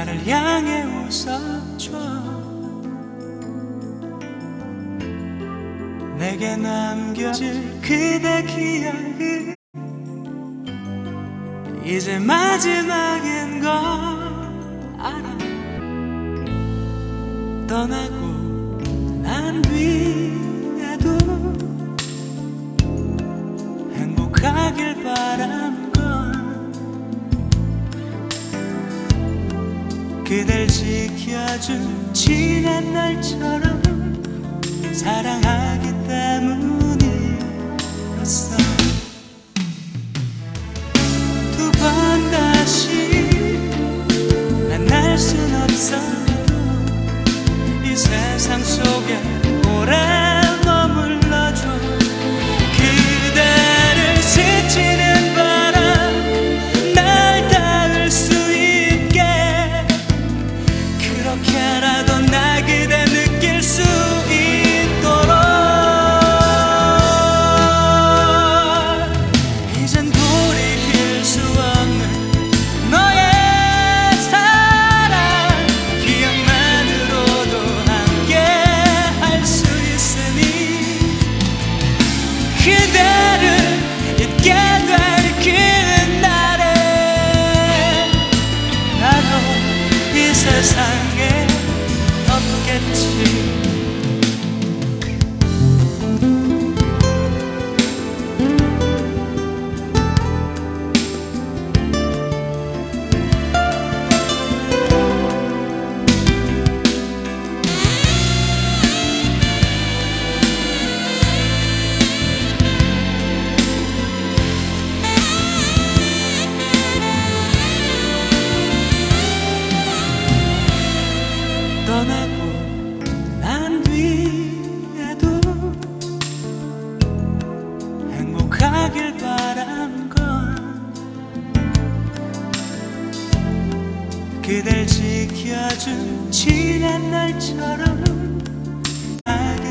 나를 향해 웃어줘. 내게 남겨질 그대 기억이 이제 마지막인 걸 알아. 떠나고 난 뒤에도 행복하길 바란 건 그댈 지켜준 지난 날처럼 사랑하기 때문이었어. 두 번 다시 만날 순 없어도 이 세상 속에 오래 머물러줘. 그대를 스치는 바람 날 닿을 수 있게 그렇게라도 나 그대 느낄 수 있도록. 이젠 돌이킬 수 없는 너의 사랑 기억만으로도 함께 할 수 있으니 그대를 잊게 될 그날에 나도 이 세상에 없겠지. 떠나고 난 뒤에도 행복하길 바란 건 그댈 지켜준 지난 날처럼 하기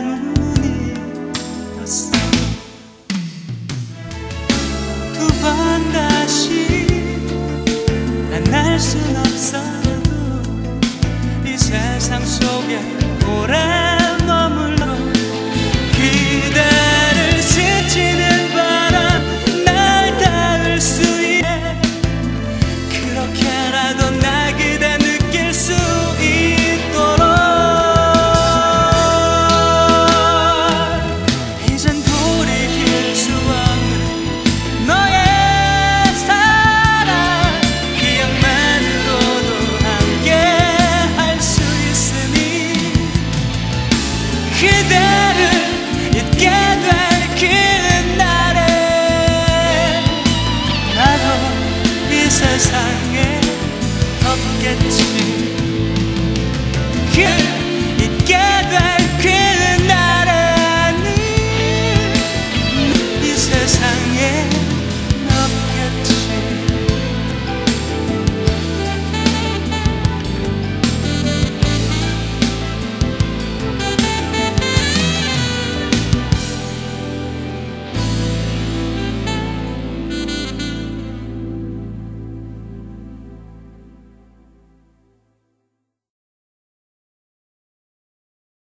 때문이었어. 두 번 다시 만날 순 없어도 이 세상 속에 오래 머물러 그대를 스치는 바람 날 닿을 수 있게 그렇게라도 나 그대 느낄 수 있도록. 이젠 돌이킬 수 없는 너의 사랑 기억만으로도 함께 할 수 있으니 그대를 잊게 될 그날에 나도 이 세상에 없겠지.